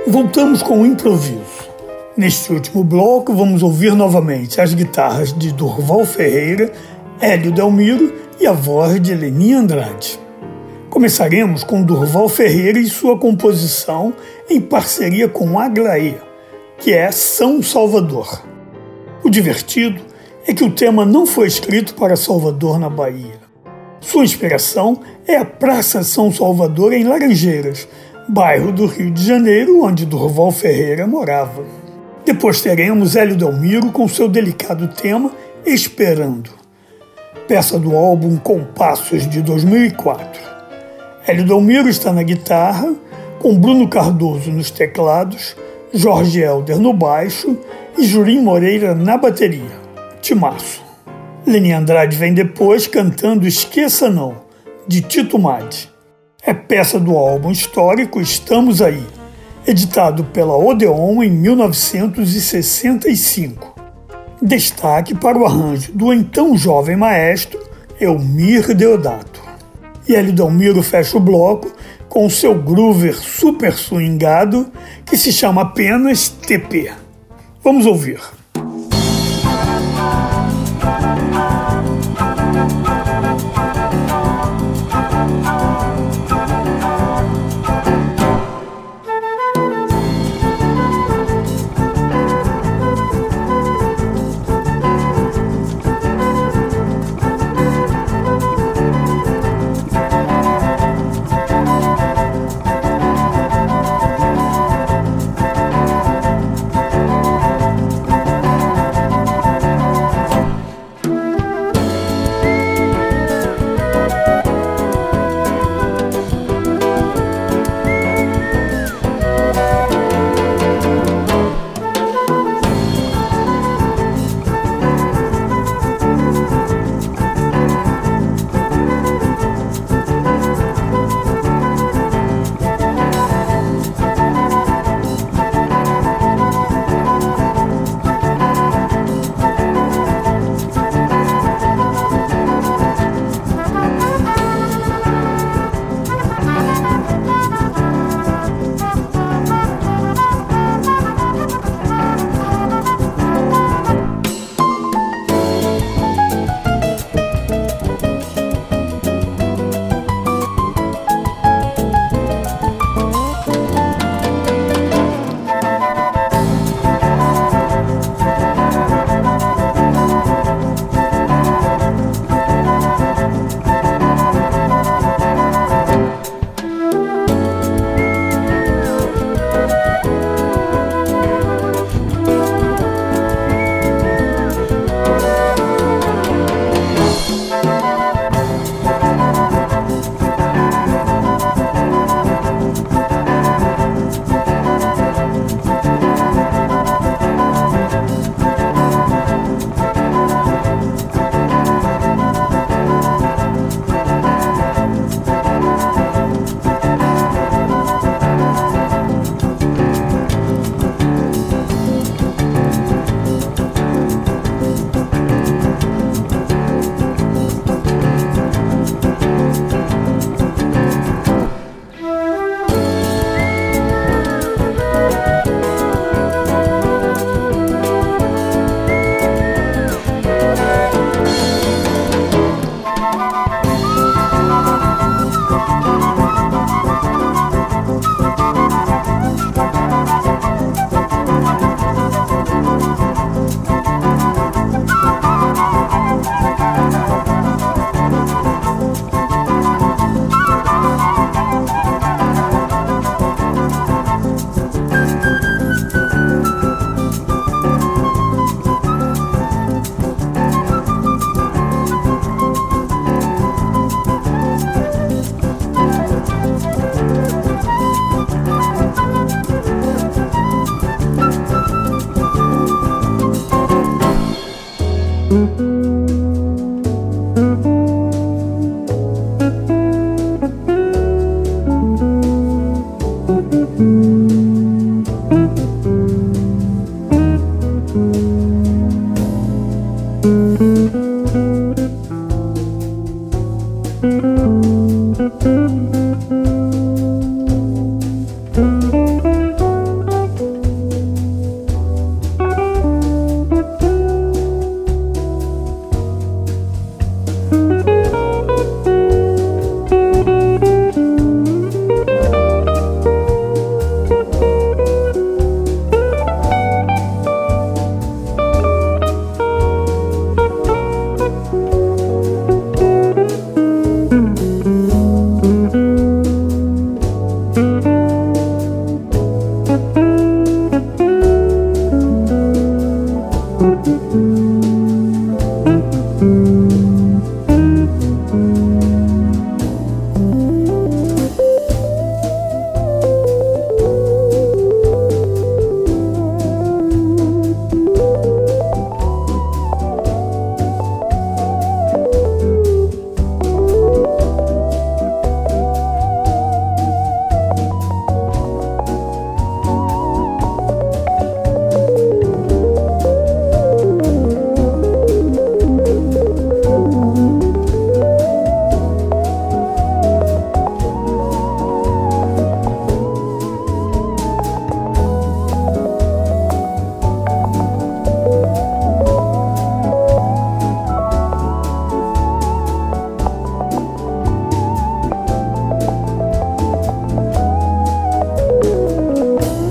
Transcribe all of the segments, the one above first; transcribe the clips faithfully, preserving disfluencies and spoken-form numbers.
Voltamos com o improviso. Neste último bloco, vamos ouvir novamente as guitarras de Durval Ferreira, Hélio Delmiro e a voz de Leni Andrade. Começaremos com Durval Ferreira e sua composição em parceria com Aglaé, que é São Salvador. O divertido é que o tema não foi escrito para Salvador, na Bahia. Sua inspiração é a Praça São Salvador, em Laranjeiras, bairro do Rio de Janeiro, onde Durval Ferreira morava. Depois teremos Hélio Delmiro com seu delicado tema Esperando, peça do álbum Compassos de dois mil e quatro. Hélio Delmiro está na guitarra, com Bruno Cardoso nos teclados, Jorge Helder no baixo e Jurim Moreira na bateria. Timaço. Leni Andrade vem depois cantando Esqueça Não, de Tito Madi. É peça do álbum histórico Estamos Aí, editado pela Odeon em mil novecentos e sessenta e cinco. Destaque para o arranjo do então jovem maestro Elmir Deodato. E Hélio Delmiro fecha o bloco com seu groover super swingado, que se chama apenas T P. Vamos ouvir.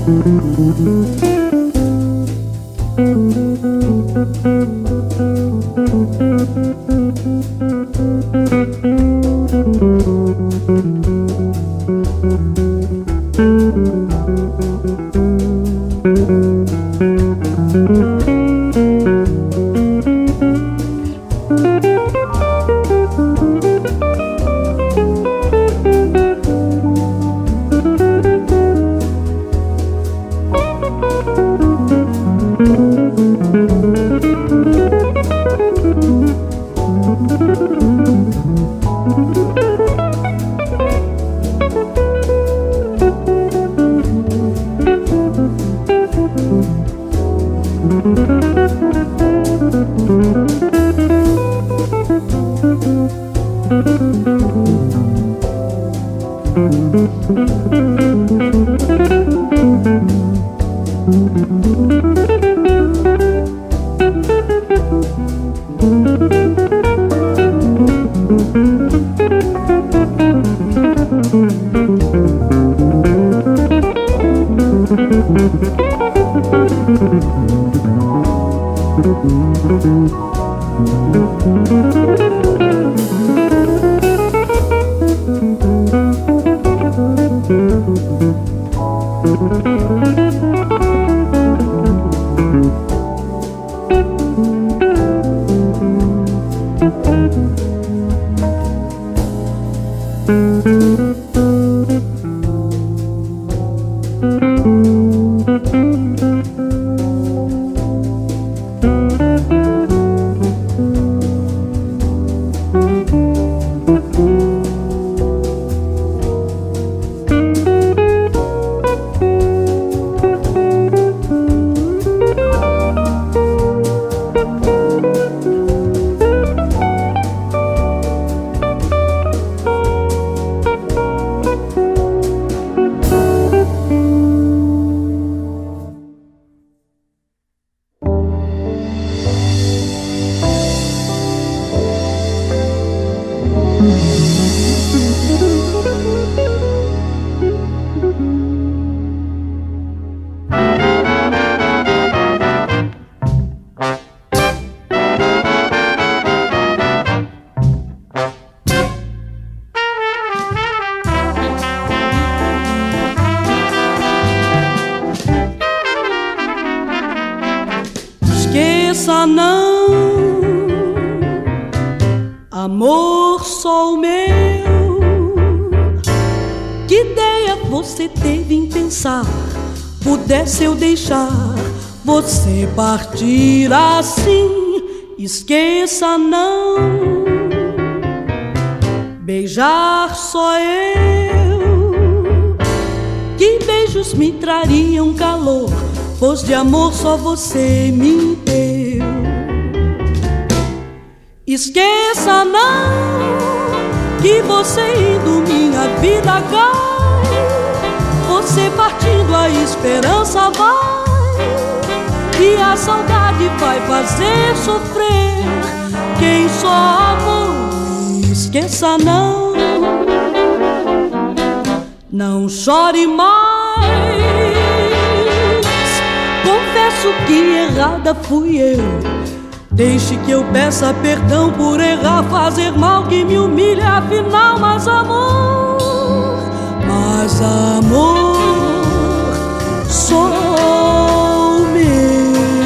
Esqueça não, amor só o meu. Que ideia você teve em pensar? Pudesse eu deixar você partir assim? Esqueça não, beijar só eu. Que beijos me trariam calor, pois de amor só você me deu. Esqueça não, que você indo minha vida cai. Você partindo a esperança vai, e a saudade vai fazer sofrer quem só amou. Esqueça não, não chore mais. Confesso que errada fui eu. Deixe que eu peça perdão por errar, fazer mal que me humilha. Afinal, mas amor, mas amor sou meu.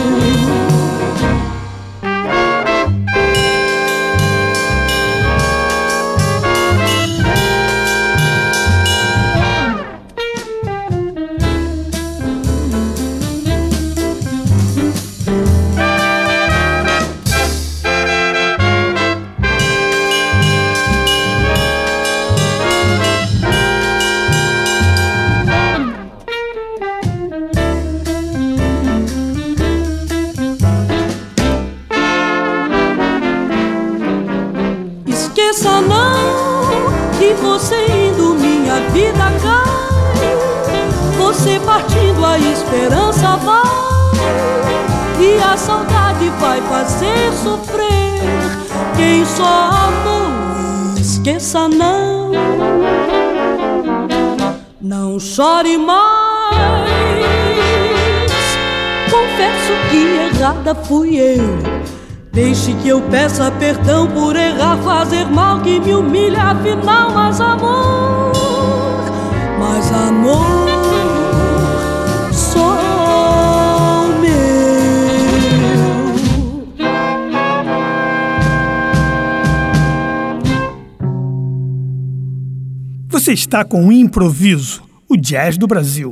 Esqueça não, que você indo minha vida cai. Você partindo a esperança vai, e a saudade vai fazer sofrer quem só amou. Esqueça não, não chore mais. confesso que errada fui eu. Deixe que eu peça perdão por errar, fazer mal que me humilha, afinal, mais amor, mais amor sou meu. Você está com o Improviso, o jazz do Brasil.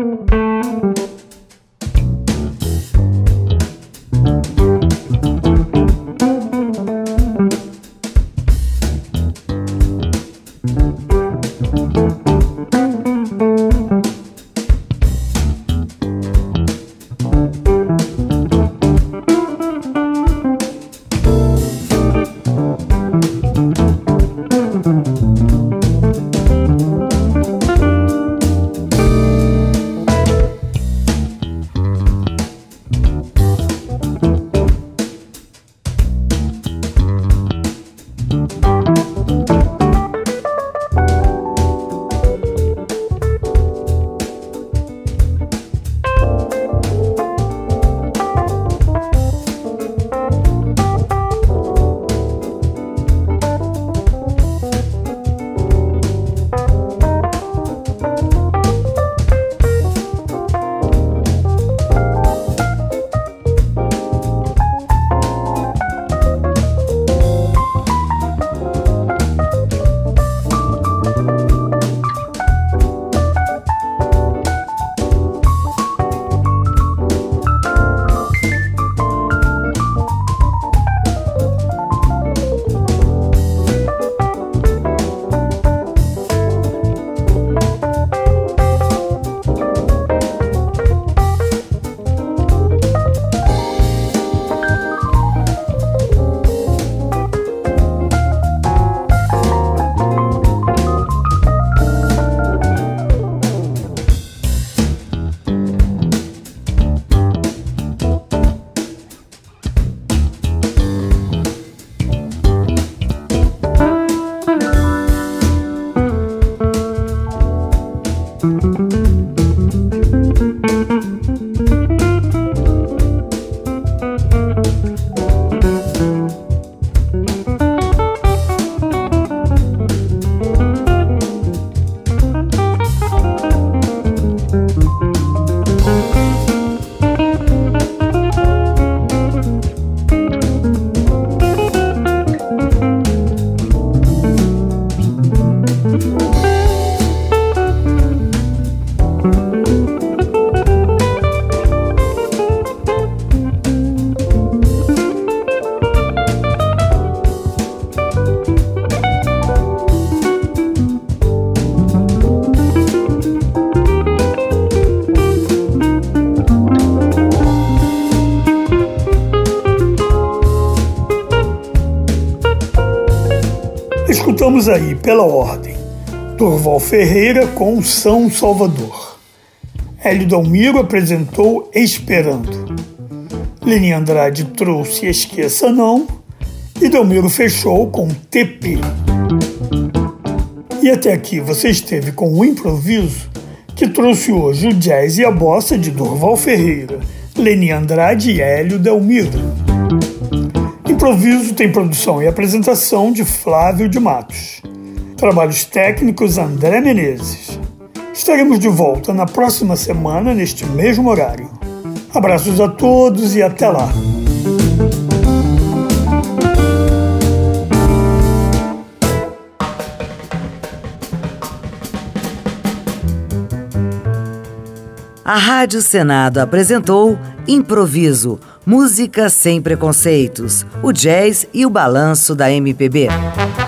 Escutamos aí, pela ordem, Durval Ferreira com São Salvador. Hélio Dalmiro apresentou Esperando. Leni Andrade trouxe Esqueça Não e Dalmiro fechou com T P. E até aqui você esteve com o Improviso, que trouxe hoje o jazz e a bossa de Durval Ferreira, Leni Andrade e Hélio Dalmiro. Improviso tem produção e apresentação de Flávio de Matos. Trabalhos técnicos André Menezes. Estaremos de volta na próxima semana, neste mesmo horário. Abraços a todos e até lá. A Rádio Senado apresentou Improviso, música sem preconceitos, o jazz e o balanço da M P B.